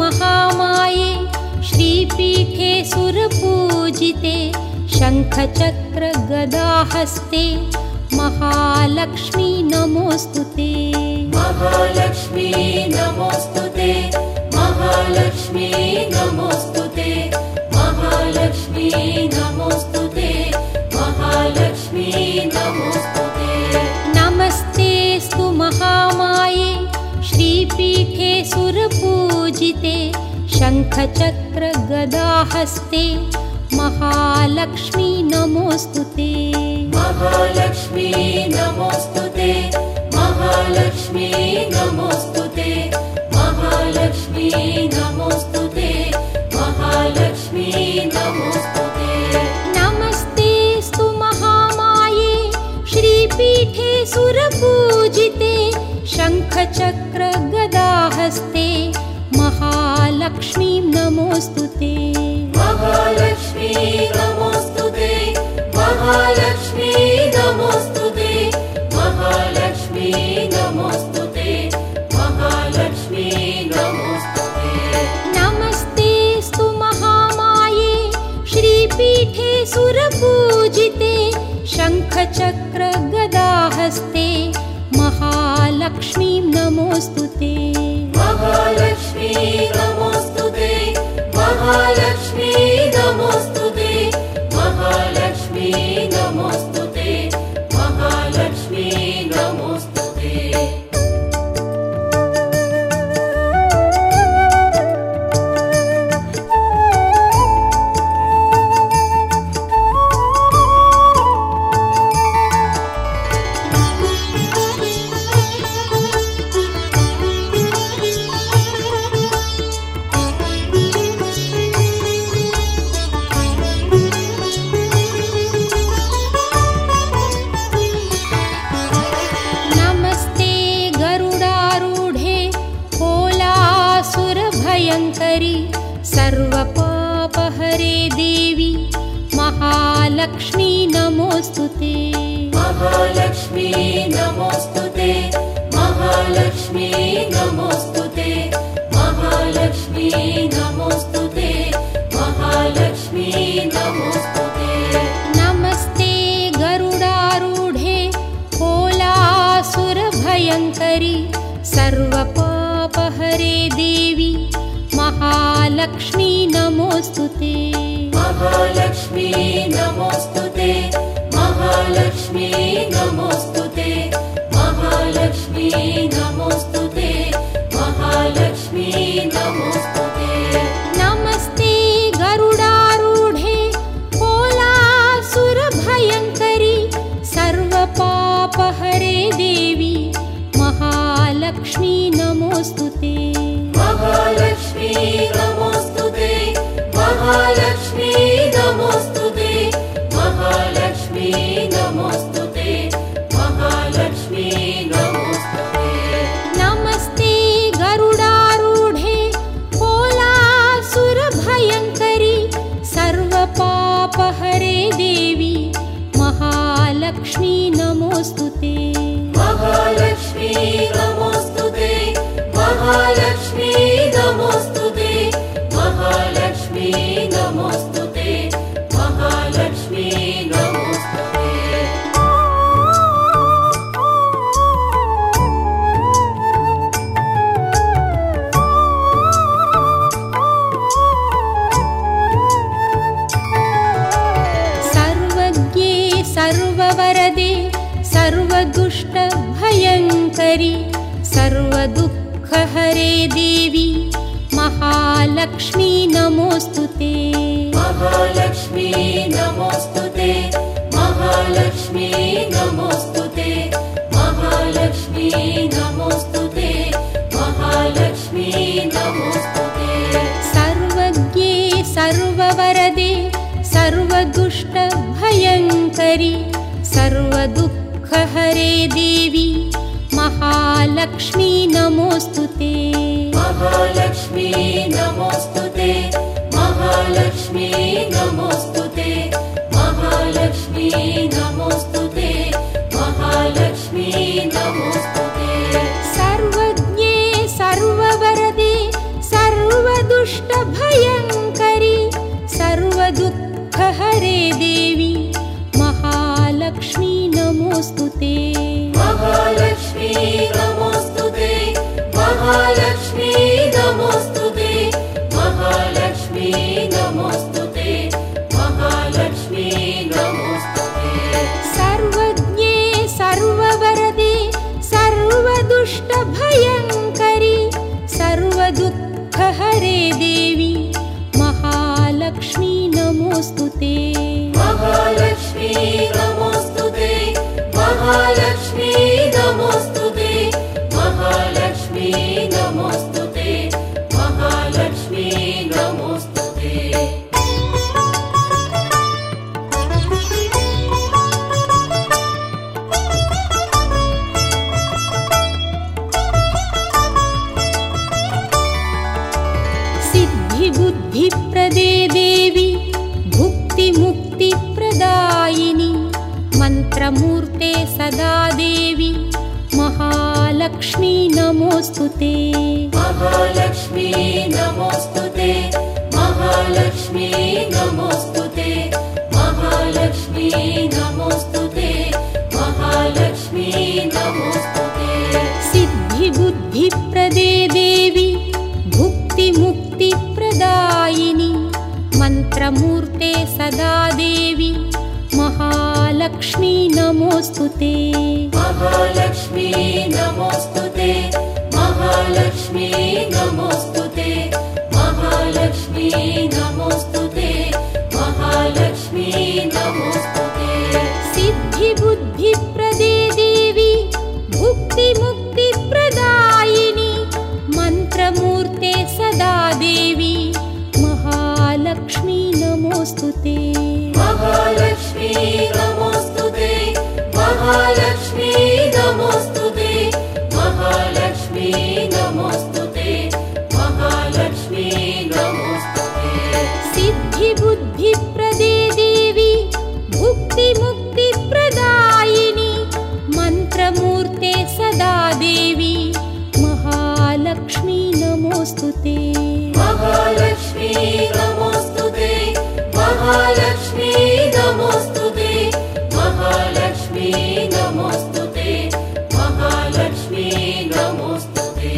महामाये श्रीपीठे सुरपूजिते शङ्खचक्रगदाहस्ते महालक्ष्मी नमोऽस्तुते। महालक्ष्मी नमोऽस्तुते, महालक्ष्मी नमोऽस्तुते, महालक्ष्मी नमोऽस्तुते, महालक्ष्मी नमोऽस्तुते। नमस्तेऽस्तु महामाये श्रीपीठे सुरपूजिते शङ्खचक्रगदाहस्ते महालक्ष्मी नमोऽस्तुते। महालक्ष्मी नमोऽस्तुते, महालक्ष्मी नमोऽस्तुते, महालक्ष्मी नमोऽस्तुते, महालक्ष्मी नमोऽस्तुते। नमस्तेऽस्तु महामाये श्रीपीठे सुरपूजिते शङ्खचक्रगदाहस्ते महालक्ष्मी नमोऽस्तुते। महालक्ष्मी नमोऽस्तुते, महालक्ष्मी नमोऽस्तुते, महालक्ष्मी नमोऽस्तुते, महालक्ष्मी नमोऽस्तुते। नमस्तेऽस्तु महामाये श्रीपीठे सुरपूजिते शङ्खचक्रगदाहस्ते महालक्ष्मी नमोऽस्तुते। महालक्ष्मी नमोऽस्तुते, महालक्ष्मी नमोऽस्तुते, महालक्ष्मी नमोऽस्तुते, महालक्ष्मी नमोऽस्तुते। नमस्ते गरुडारूढे कोलासुरभयङ्करि सर्वपापहरे देवी महालक्ष्मी नमोऽस्तुते। महालक्ष्मी नमोऽस्तुते, महालक्ष्मी नमोऽस्तुते, महालक्ष्मी नमोऽस्तुते, महालक्ष्मी नमोऽस्तुते। नमस्ते गरुडारूढे कोलासुरभयङ्करि सर्वपापहरे देवी महालक्ष्मी नमोऽस्तुते। महालक्ष्मी नमोऽस्तुते, महालक्ष्मी नमोऽस्तुते, महालक्ष्मी नमोऽस्तुते, महालक्ष्मी नमोऽस्तुते। नमस्ते गरुडारूढे कोलासुरभयङ्करि सर्वपापहरे देवी महालक्ष्मी नमोऽस्तुते। महालक्ष्मी नमोऽस्तुते, महालक्ष्मी नमोऽस्तुते, महालक्ष्मी नमोऽस्तुते, महालक्ष्मी नमोऽस्तुते। नमस्ते गरुडारूढे कोलासुरभयङ्करि सर्वपापहरे देवी महालक्ष्मी नमोऽस्तुते। महालक्ष्मी नमोऽस्तुते, महालक्ष्मी नमोऽस्तुते, महालक्ष्मी नमोऽस्तुते, महालक्ष्मी नमोऽस्तुते। सर्वज्ञे सर्ववरदे सर्वदुष्टभयङ्करि सर्वदुःखहरे देवी महालक्ष्मी नमोऽस्तुते। महालक्ष्मी नमोऽस्तुते, महालक्ष्मी नमोऽस्तुते, महालक्ष्मी नमोऽस्तुते, महालक्ष्मी नमोऽस्तुते। सर्वज्ञे सर्ववरदे सर्वदुष्टभयङ्करि सर्वदुःखहरे देवी महालक्ष्मी नमोऽस्तुते। महालक्ष्मी नमोऽस्तुते, महालक्ष्मी नमोऽस्तुते, महालक्ष्मी नमोऽस्तुते, महालक्ष्मी नमोऽस्तुते। सर्वज्ञे सर्ववरदे सर्व सर्वदुष्टभयङ्करि सर्वदुःखहरे देवी महालक्ष्मी नमोऽस्तुते महालक्ष्मी नमोऽस्तुते महालक्ष्मी नमोऽस्तुते महालक्ष्मी नमोऽस्तुते महालक्ष्मी नमोऽस्तुते सर्वज्ञे सर्ववरदे सर्वदुष्टभयङ्करि सर्वदुःखहरे देवी महालक्ष्मी नमोऽस्तुते महालक्ष्मी नमोऽस्तुते महालक्ष्मी नमोऽस्तुते महालक्ष्मी नमोऽस्तुते महालक्ष्मी नमोऽस्तुते सिद्धिबुद्धिप्रदे देवी भुक्तिमुक्तिप्रदायिनी मन्त्रमूर्ते सदा देवी महालक्ष्मी नमोऽस्तुते महालक्ष्मी नमोऽस्तुते महालक्ष्मी नमोऽस्तुते महालक्ष्मी नमोऽस्तुते महालक्ष्मी नमोऽस्तुते सिद्धिबुद्धिप्रदे देवी भुक्तिमुक्तिप्रदायिनी मन्त्रमूर्ते सदा देवी महालक्ष्मी नमोऽस्तुते महालक्ष्मी नमोऽस्तुते महालक्ष्मी नमोऽस्तुते महालक्ष्मी नमोऽस्तुते महालक्ष्मी नमोऽस्तुते सिद्धिबुद्धिप्रदे देवी भुक्तिमुक्तिप्रदायिनी मन्त्रमूर्ते सदा देवी महालक्ष्मी नमोऽस्तुते महालक्ष्मी नमोऽस्तुते महालक्ष्मी नमोऽस्तुते महालक्ष्मी नमोऽस्तुते महालक्ष्मी नमोऽस्तुते सिद्धिबुद्धिप्रदे देवी भुक्तिमुक्तिप्रदायिनी मन्त्रमूर्ते सदा देवी महालक्ष्मी नमोऽस्तुते महालक्ष्मी नमोऽस्तुते महालक्ष्मी नमोऽस्तुते महालक्ष्मी नमोऽस्तुते महालक्ष्मी नमोऽस्तुते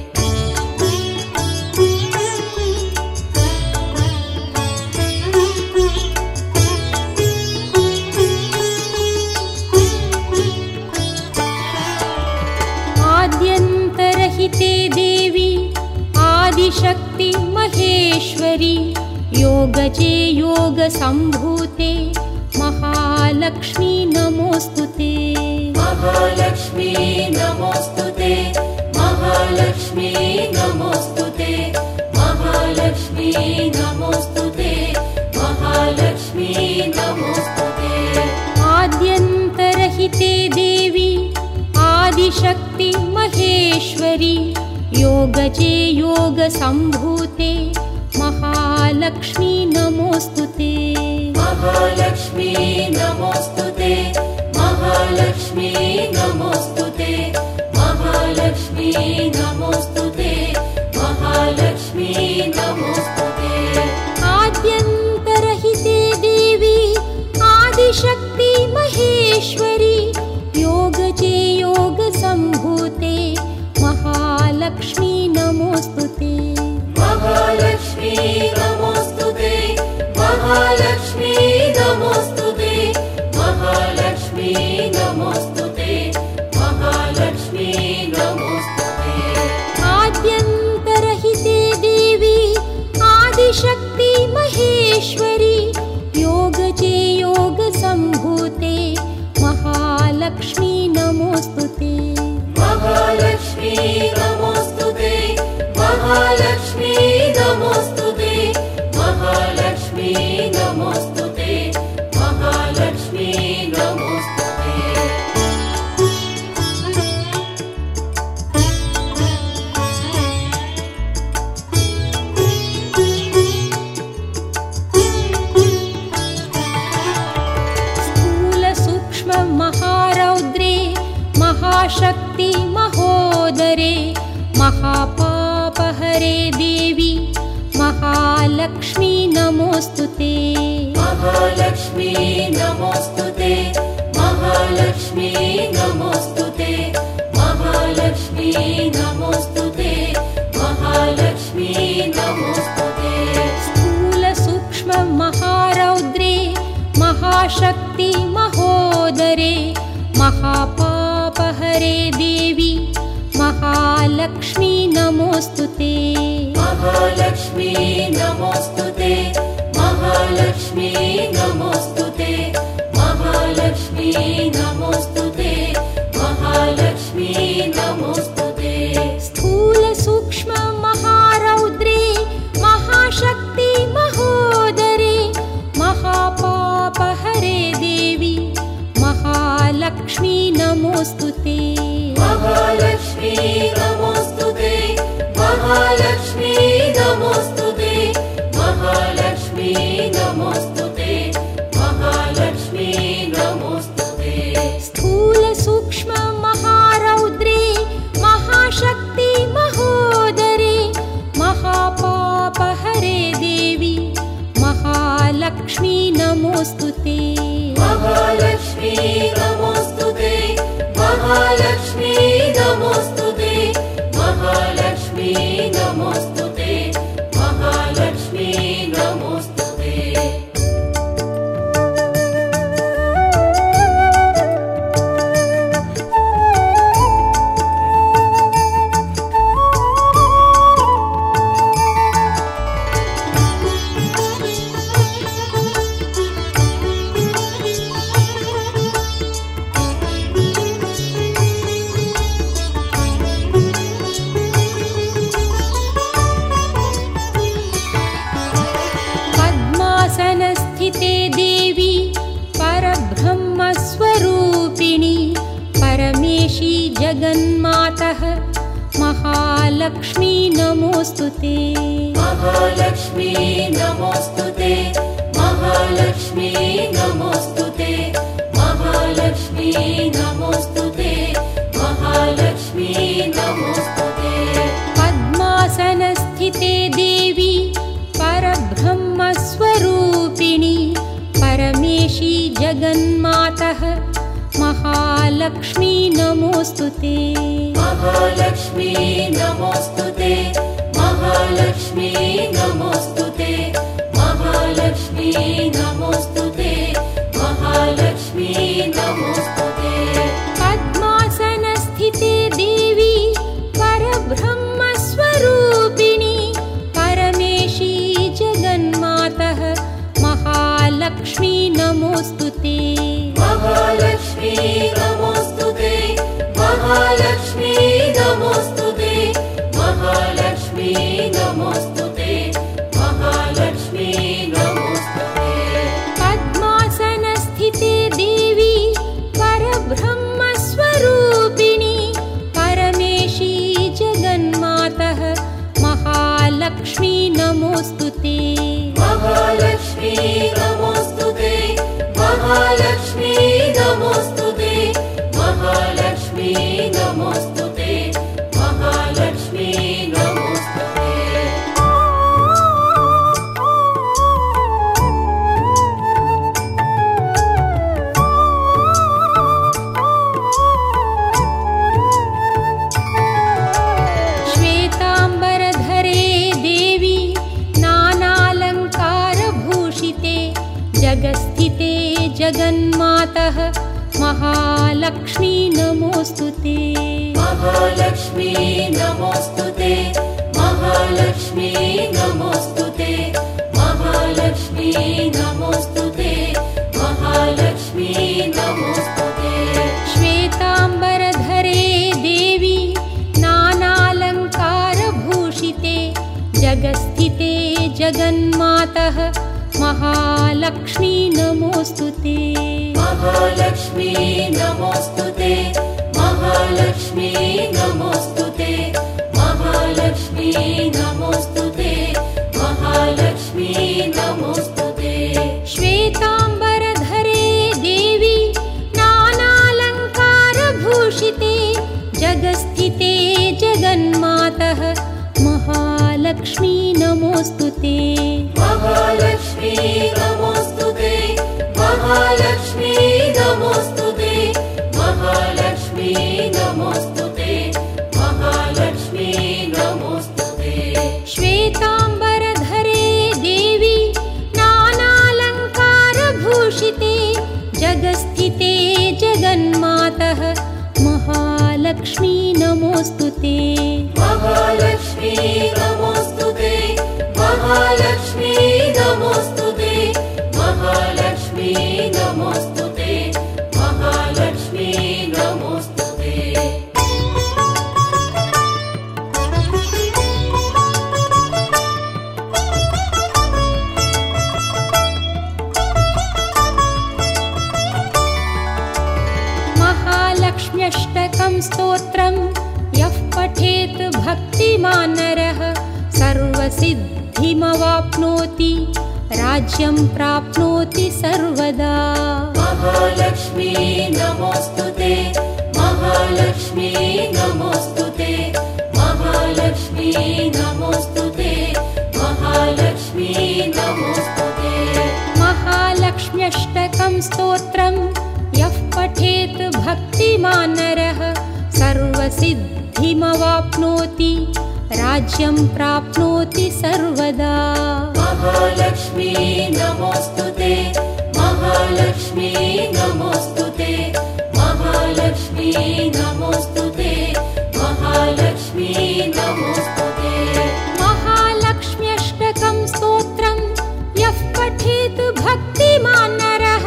आद्यन्तरहिते देवी आदिशक्ति महेश्वरी योगजे योगसम्भूते महालक्ष्मी नमोऽस्तुते महालक्ष्मी नमोऽस्तुते महालक्ष्मी नमोऽस्तुते महालक्ष्मी नमोऽस्तुते महालक्ष्मी नमोऽस्तुते आद्यन्तरहिते देवी आदिशक्ति महेश्वरी योगजे योगसम्भूते महालक्ष्मी नमोऽस्तुते महालक्ष्मी नमोऽस्तुते महालक्ष्मी नमोऽस्तुते महालक्ष्मी नमोऽस्तुते महालक्ष्मी नमोऽस्तुते आद्यन्तरहिते देवी आदिशक्ति महेश्वरी योगजे योगसम्भूते महालक्ष्मी नमोऽस्तुते महालक्ष्मी नमोऽस्तुते महालक्ष्मी नमोऽस्तुते महालक्ष्मी नमोऽस्तुते महालक्ष्मी नमोऽस्तुते आद्यन्तरहिते देवी आदिशक्ति महेश्वरी योगजे योगसम्भूते महालक्ष्मी नमोऽस्तुते महालक्ष्मी नमोऽस्तुते महालक्ष्मी नमोऽस्तुते महालक्ष्मी नमोऽस्तुते महालक्ष्मी नमोऽस्तुते महारौद्रे महाशक्ति महोदरे महापापहरे देवी महालक्ष्मी नमोस्तुते महालक्ष्मी नमोस्तुते महालक्ष्मी नमोस्तुते महालक्ष्मी नमोस्तुते महालक्ष्मी नमोस्तुते स्थूल सूक्ष्म महारौद्रे महाशक्ति महोदरे महापापहरे देवी महालक्ष्मी नमोस्तुते महालक्ष्मी नमोस्तुते महालक्ष्मी नमोस्तुते महालक्ष्मी नमोस्तुते महालक्ष्मी नमोस्तुते स्थूल सूक्ष्म महारौद्रे महाशक्ति महोदरे महापापहरे देवी महालक्ष्मी नमोस्तुते महालक्ष्मी नमोस्तुते महालक्ष्मी नमोस्तुते महालक्ष्मी नमोस्तुते महालक्ष्मी नमोस्तुते स्थूल सूक्ष्म महारौद्रे महाशक्ति महोदरे महापापहरे देवी महालक्ष्मी नमोस्तुते महालक्ष्मी नमोस्तुते महालक्ष्मी नमोस्तुते महालक्ष्मी नमोस्तुते महालक्ष्मी नमोस्तुते पद्मासनस्थिते देवी परब्रह्मस्वरूपिणी परमेशी जगन्मातः महालक्ष्मी नमोस्तुते महालक्ष्मी नमोस्तुते महालक्ष्मी नमोस्तुते महालक्ष्मी नमोस्तुते महालक्ष्मी नमोस्तुते पद्मासनस्थिते देवी परब्रह्मस्वरूपिणी परमेशी जगन्मातः महालक्ष्मी नमोस्तुते महालक्ष्मी नमोस्तुते महालक्ष्मी नमोस्तुते महालक्ष्मी नमोस्तुते महालक्ष्मी नमोस्तुते पद्मासनस्थिते देवी परब्रह्मस्वरूपिणी परमेशी जगन्मातः महालक्ष्मी नमोस्तुते महालक्ष्मी नमोस्तुते महालक्ष्मी नमोस्तुते महालक्ष्मी नमोस्तुते महालक्ष्मी नमोस्तुते पद्मासनस्थिते देवी परब्रह्मस्वरूपिणी परमेशी जगन्मातः महालक्ष्मी नमोस्तुते महालक्ष्मी नमोस्तुते महालक्ष्मी नमोस्तुते महालक्ष्मी नमोस्तुते महालक्ष्मी नमोस्तुते श्वेताम्बरधरे देवी नानालङ्कारभूषिते जगस्थिते जगन्मातः महालक्ष्मी नमोस्तुते महालक्ष्मी नमोस्तुते महालक्ष्मी नमोस्तुते महालक्ष्मी नमोस्तुते महालक्ष्मी नमोस्तुते श्वेताम्बरधरे देवी नानालङ्कारभूषिते जगस्थिते जगन्मातः महालक्ष्मी नमोस्तुते महालक्ष्मी नमोस्तुते महालक्ष्मी नमोस्तुते महालक्ष्मी नमोस्तुते महालक्ष्मी नमोस्तुते श्वेताम्बरधरे देवी नानालङ्कारभूषिते जगस्थिते जगन्मातः महालक्ष्मी नमो नमोऽस्तु ते। महालक्ष्मी नमोऽस्तु ते, महालक्ष्मी नमोऽस्तु ते, महालक्ष्मी नमोऽस्तु ते, महालक्ष्मी नमोऽस्तु ते। श्वेताम्बरधरे देवी नानालङ्कारभूषिते जगस्थिते जगन्मातः महालक्ष्मी नमोऽस्तु ते। महालक्ष्मी नमोऽस्तु ते, महालक्ष्मी नमोऽस्तु ते, महालक्ष्मी नमोऽस्तु ते, महालक्ष्मी नमोऽस्तु ते। महालक्ष्म्यष्टकं स्तोत्रं यः पठेत् भक्तिमान् नरः सर्वसिद्धिमवाप्नोति राज्यं प्राप्नोति सर्वदा। महालक्ष्मी नमोऽस्तु ते, महालक्ष्मी नमोऽस्तु ते, महालक्ष्मी नमोऽस्तु ते, महालक्ष्मी नमोऽस्तु ते। महालक्ष्म्यष्टकं स्तोत्रं यः पठेत् भक्तिमान् नरः सर्वसिद्धिमवाप्नोति राज्यं प्राप्नोति सर्वदा। महालक्ष्मी नमोऽस्तु ते, महालक्ष्मी नमोऽस्तु ते, महालक्ष्मी नमोऽस्तु ते, महालक्ष्मी नमोऽस्तु ते। महालक्ष्म्यष्टकं स्तोत्रं यः पठेत् भक्तिमान् नरः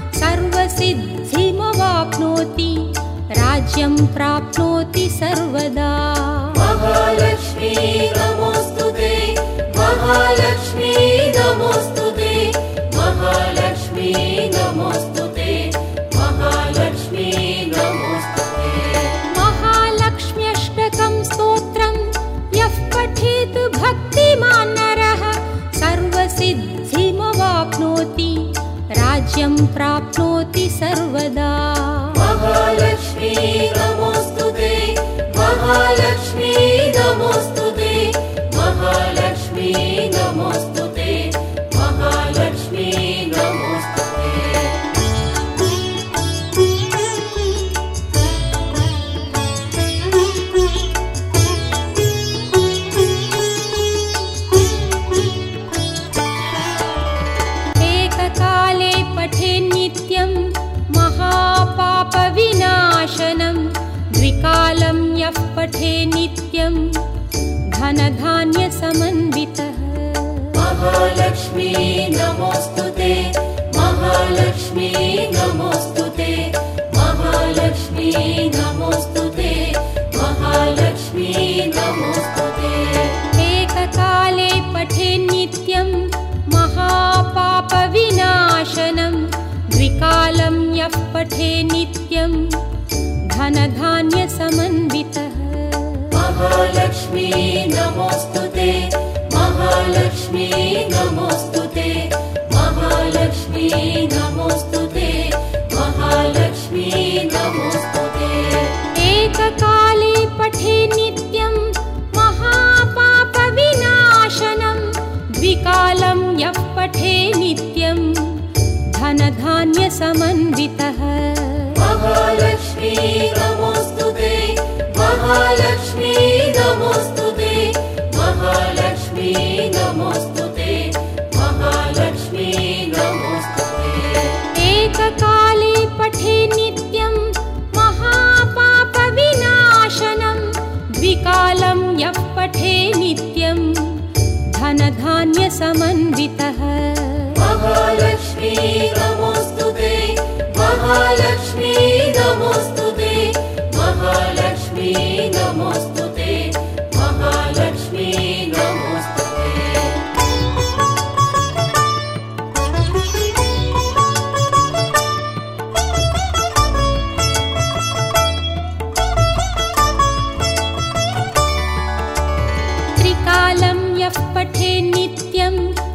सर्वसिद्धिमवाप्नोति राज्यं प्राप्नोति सर्वदा। महालक्ष्मी नमोऽस्तु ते, महालक्ष्मी नमोऽस्तु ते, महालक्ष्मी नमोऽस्तु ते, महालक्ष्मी नमोऽस्तु ते। महालक्ष्म्यष्टकं स्तोत्रं यः पठेत् भक्तिमान् नरः सर्वसिद्धिमवाप्नोति राज्यं प्राप्नोति सर्वदा। महालक्ष्मी नमोऽस्तु ते, महालक्ष्मी नमोऽस्तु ते, महालक्ष्मी नमोऽस्तु ते, महालक्ष्मी नमोऽस्तु ते। एककाले पठेन् नित्यं महापापविनाशनं द्विकालं यः पठेन् नित्यं धनधान्यसमन्वितः। महालक्ष्मी नमोऽस्तु ते, महालक्ष्मी नमोऽस्तु ते, महालक्ष्मी नमोऽस्तु ते, महालक्ष्मी नमोऽस्तु ते। एककाले पठेन् नित्यं महापापविनाशनं द्विकालं यः पठेन् नित्यं धनधान्यसमन्वितः। महालक्ष्मी नमोऽस्तु ते, महालक्ष्मी नमोऽस्तु ते, महालक्ष्मी नमोऽस्तु ते, महालक्ष्मी नमोऽस्तु ते। एककाले पठेन् नित्यं महापापविनाशनं द्विकालं यः पठेन् नित्यं धनधान्यसमन्वितः। महालक्ष्मी नमोऽस्तु ते, महालक्ष्मी नमोऽस्तु ते, महालक्ष्मी नमोऽस्तु ते, महालक्ष्मी नमोऽस्तु ते। एककाले पठेन् नित्यं महापापविनाशनं द्विकालं यः पठेन् नित्यं धनधान्यसमन्वितः। महालक्ष्मी नमोऽस्तु ते, महालक्ष्मी नमोऽस्तु ते, महालक्ष्मी नमोऽस्तु ते, महालक्ष्मी नमोऽस्तु ते। त्रिकालं यः पठेन् नित्यं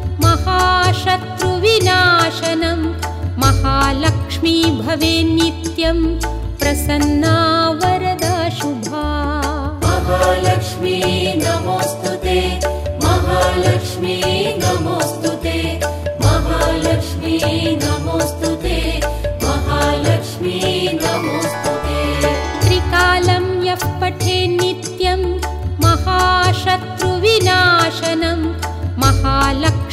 महाशत्रुविनाशनं महालक्ष्मी भवेन् नित्यं प्रसन्ना वरदा शुभा। महालक्ष्मी नमोऽस्तु ते, महालक्ष्मी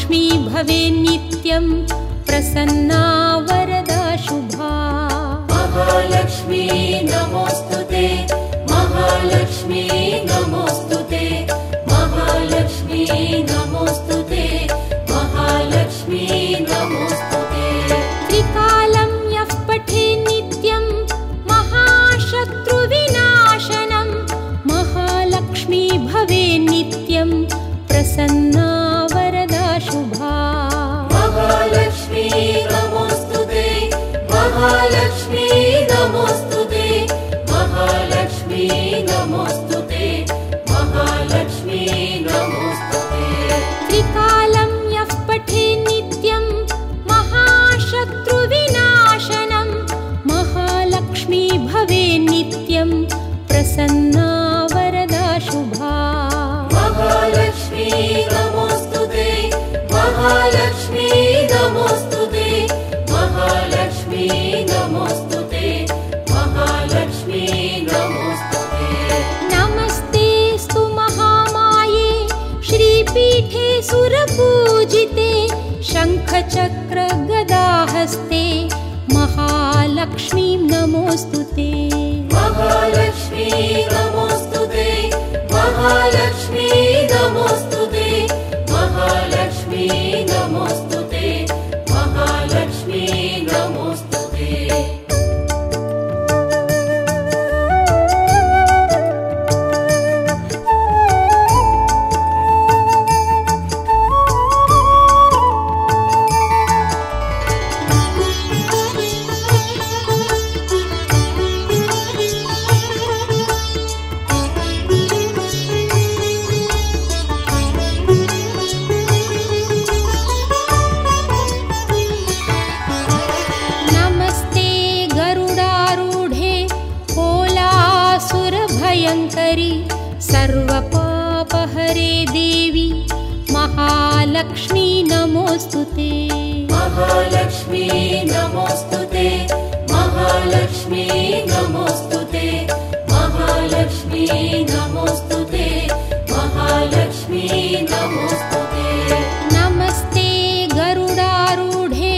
महालक्ष्मी भवेन्नित्यं प्रसन्ना वरदा शुभा महालक्ष्मी नमोस्तुते महालक्ष्मी नमोस्तुते महालक्ष्मी नमोस्तुते महालक्ष्मी नमोस्तुते त्रिकालं यः पठेत् नित्यं महाशत्रुविनाशनं महालक्ष्मी भवेन्नित्यं प्रसन्ना वरदा शुभा महालक्ष्मी नमोस्तुते महालक्ष्मी नमोस्तुते महालक्ष्मी नमोस्तुते महालक्ष्मी नमोस्तुते त्रिकालं यः पठेत् नित्यं महाशत्रुविनाशनं महालक्ष्मी भवेन्नित्यं प्रसन्ना वरदा शुभा महालक्ष्मी नमोस्तुते महालक्ष्मी नमोस्तुते महालक्ष्मी नमोस्तुते महालक्ष्मी नमोस्तुते नमस्तेऽस्तु महामाये श्रीपीठे सुरपूजिते शङ्खचक्रगदाहस्ते महालक्ष्मीं नमोऽस्तुते महालक्ष्मी नमोस्तुते महालक्ष्मी नमोस्तुते महालक्ष्मी नमोस्तुते महालक्ष्मी नमोस्तुते नमस्ते गरुडारूढे कोलासुरभयङ्करि सर्वपापहरे देवी महालक्ष्मी नमोऽस्तुते महालक्ष्मी नमोस्तुते महालक्ष्मी नमोस्तुते महालक्ष्मी नमोस्तुते महालक्ष्मी नमोस्तुते नमस्ते गरुडारूढे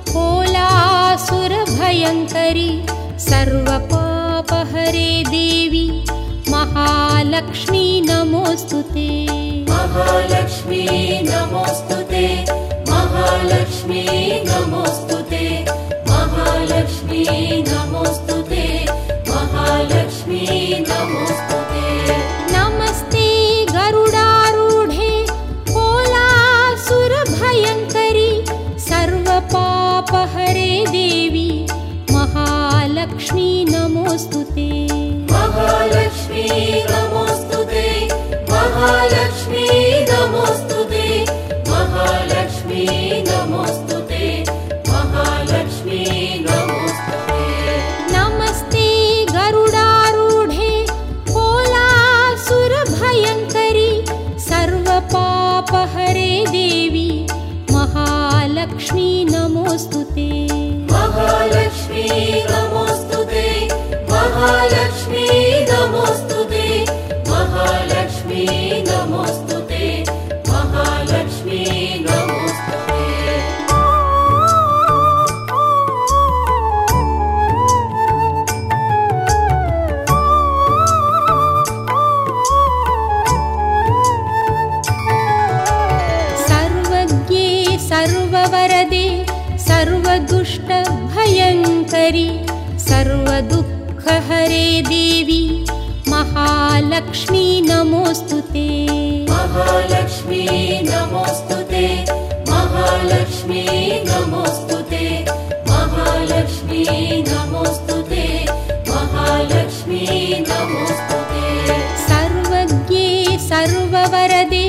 कोलासुरभयङ्करि सर्वपापहरे देवी महालक्ष्मी नमोऽस्तुते महालक्ष्मी नमोस्तुते महालक्ष्मी नमोस्तुते महालक्ष्मी नमोस्तुते महालक्ष्मी नमोस्तुते नमस्ते गरुडारूढे कोलासुरभयङ्करि सर्वपापहरे देवी महालक्ष्मी नमोऽस्तुते महालक्ष्मी नमोस्तुते महालक्ष्मी नमोस्तुते महालक्ष्मी नमोस्तुते महालक्ष्मी नमोस्तुते नमस्ते गरुडारूढे कोलासुरभयङ्करि सर्वपापहरे देवी महालक्ष्मी नमोऽस्तुते महालक्ष्मी नमोस्तुते महालक्ष्मी नमोस्तुते महालक्ष्मी नमोस्तुते महालक्ष्मी नमोस्तुते सर्वज्ञे सर्ववरदे सर्वदुष्टभयङ्करि सर्वदुःखहरे देवी महालक्ष्मी नमोऽस्तुते महालक्ष्मी नमोस्तुते महालक्ष्मी नमोस्तुते महालक्ष्मी नमोस्तुते महालक्ष्मी नमोस्तुते सर्वज्ञे सर्ववरदे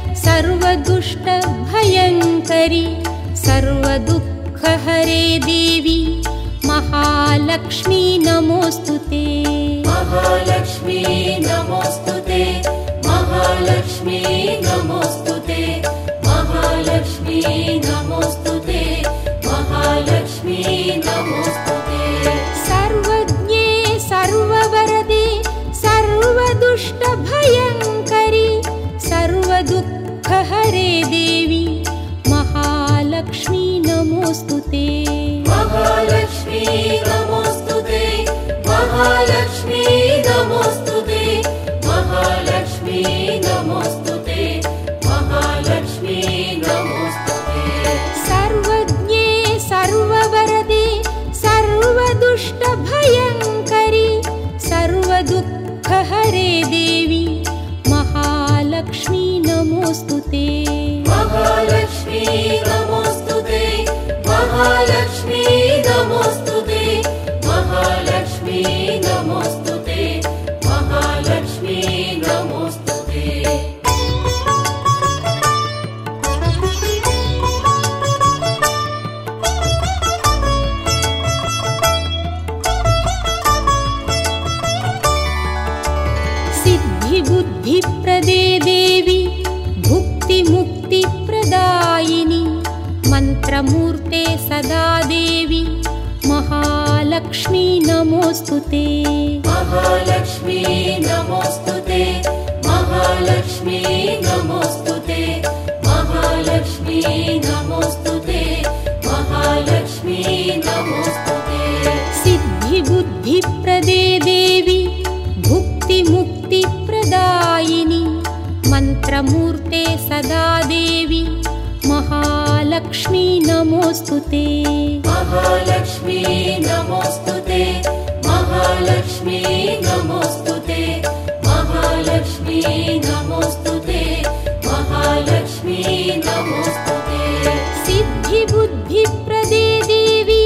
सर्वदुष्टभयङ्करि सर्वदुःखहरे देवी महालक्ष्मी नमोऽस्तुते महालक्ष्मी नमोस्तुते महालक्ष्मी नमोस्तुते महालक्ष्मी नमोस्तुते महालक्ष्मी नमोस्तुते सर्वज्ञे सर्ववरदे सर्वदुष्टभयङ्करि सर्वदुःखहरे देवी महालक्ष्मी नमोऽस्तु ते महालक्ष्मी नमोऽस्तु ते महालक्ष्मी नमोऽस्तु ते महालक्ष्मी नमोऽस्तु ते महालक्ष्मी नमोऽस्तु ते सर्वज्ञे सर्ववरदे सर्वदुष्टभयङ्करि सर्वदुःखहरे देवी महालक्ष्मी नमोऽस्तु ते महालक्ष्मी नमोऽस्तु ते महालक्ष्मी नमोऽस्तु ते महालक्ष्मी नमोऽस्तु ते महालक्ष्मी नमोऽस्तु ते सिद्धिबुद्धिप्रदे देवी भुक्तिमुक्तिप्रदायिनि मन्त्रमूर्ते सदा देवी महालक्ष्मी नमोऽस्तु ते महालक्ष्मी नमोऽस्तु ते महालक्ष्मी नमोऽस्तु ते महालक्ष्मी नमोऽस्तु ते महालक्ष्मी नमोऽस्तु ते सिद्धिबुद्धिप्रदे देवी भुक्तिमुक्तिप्रदायिनि मन्त्रमूर्ते सदा देवी महालक्ष्मी नमोऽस्तु ते महालक्ष्मी नमोऽस्तु ते महालक्ष्मी नमोऽस्तु ते महालक्ष्मी नमोऽस्तु ते महालक्ष्मी नमोऽस्तु ते सिद्धिबुद्धिप्रदे देवी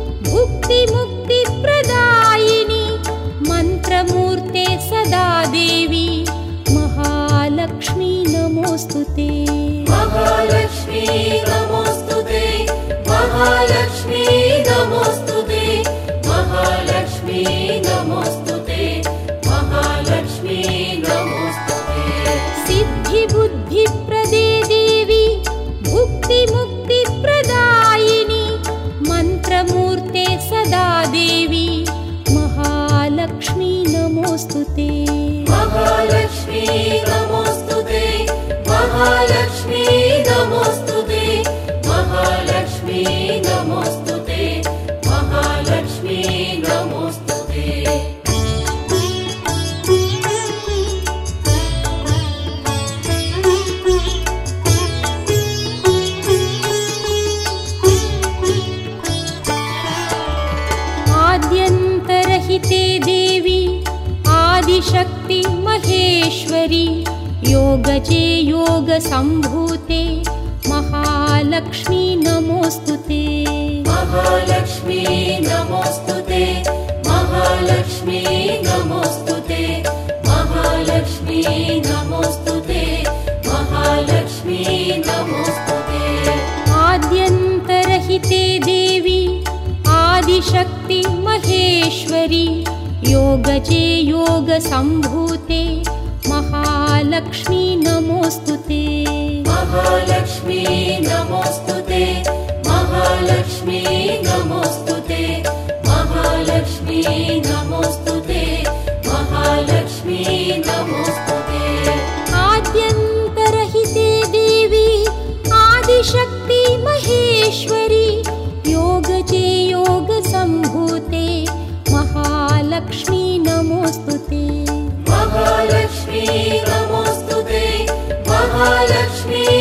भुक्तिमुक्तिप्रदायिनि मन्त्रमूर्ते सदा देवी महालक्ष्मी नमोऽस्तु ते महालक्ष्मी नमोऽस्तु ते महालक्ष्मी नमोऽस्तु ते महालक्ष्मी नमोऽस्तु ते महालक्ष्मी नमोऽस्तु ते सिद्धिबुद्धिप्रदे देवी भुक्तिमुक्तिप्रदायिनि मन्त्रमूर्ते सदा देवी महालक्ष्मी नमोऽस्तु ते महालक्ष्मी नमोऽस्तु ते महालक्ष्मी नमोऽस्तु ते महालक्ष्मी नमोऽस्तु ते महालक्ष्मी नमोऽस्तु ते आद्यन्तरहिते देवी आदिशक्ति महेश्वरी योगजे योगसम्भूते महालक्ष्मी नमोऽस्तु ते महालक्ष्मी नमोऽस्तु ते महालक्ष्मी नमोऽस्तु ते महालक्ष्मी नमोऽस्तु ते महालक्ष्मी नमोऽस्तु ते आद्यन्तरहिते देवी आदिशक्ति महेश्वरी योगजे योगसम्भूते महालक्ष्मी नमोऽस्तु ते महालक्ष्मी नमोऽस्तु ते महालक्ष्मी नमोऽस्तु ते महालक्ष्मी नमोऽस्तु ते महालक्ष्मी नमोऽस्तु ते आद्यन्तरहिते देवी आदिशक्ति महेश्वरी योगजे योगसम्भूते महालक्ष्मी नमोऽस्तु ते महालक्ष्मी नमोऽस्तु ते महालक्ष्मी